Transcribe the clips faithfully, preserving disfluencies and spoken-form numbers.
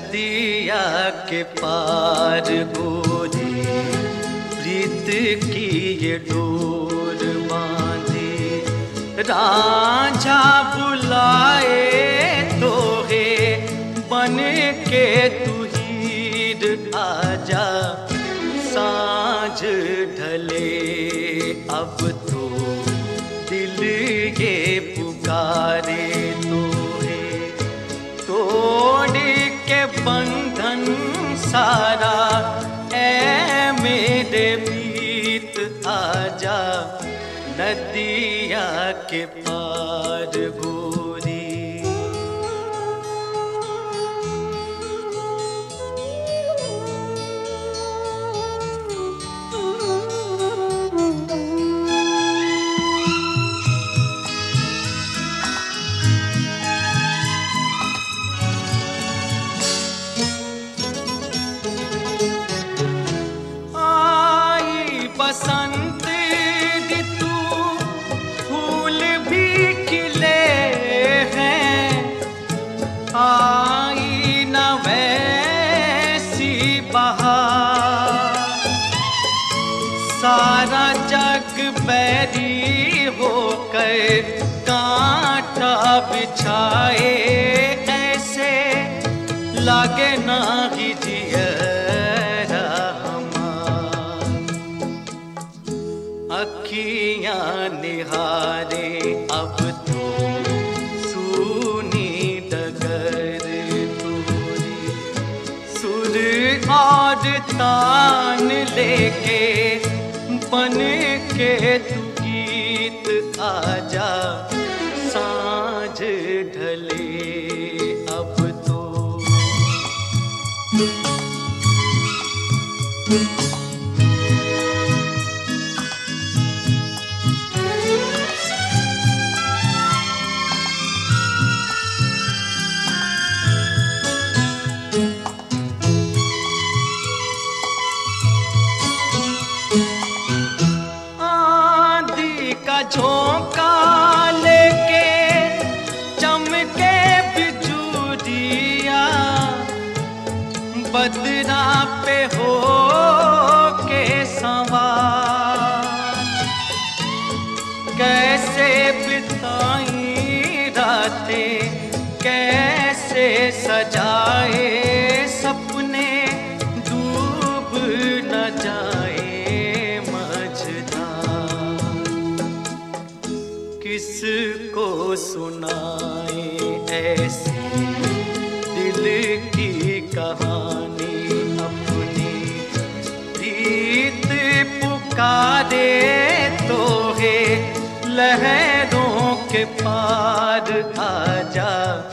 नदिया के पार गोरी प्रीत की ये डोर बांधी रांझा बुलाए तो है बन के तू हीर आजा सांझ ढले अब तो दिल ये पुकारे तो है तोड़ के बंधन सारा ऐ मेरे प्रीत आजा नदिया के पार गोरी। बसंत ऋतु फूल भी खिले हैं आई न वैसी बहार सारा जग बैरी होकर कांटा बिछाए ऐसे लागे ना ही जियरा अखियां निहारे अब तो सूनी डगर तोरी सुर और तान लेके बन के तू गीत आजा सांझ ढले अब तो। झोंका लेके चमके बिजुरिया बदरा पे हो के सवार कैसे बिताई रातें कैसे सजाए सपने डूब न जाए किसको सुनाए ऐसी दिल की कहानी अपनी प्रीत पुकारे तो है लहरों के पार आजा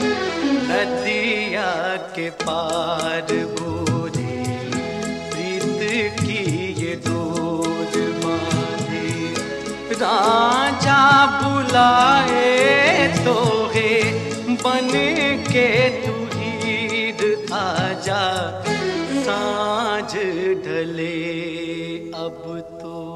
नदिया के पार गोरी प्रीत की ये डोर बांधी रांझा बुलाए तो है बन के तू हीर आजा सांझ ढले अब तो।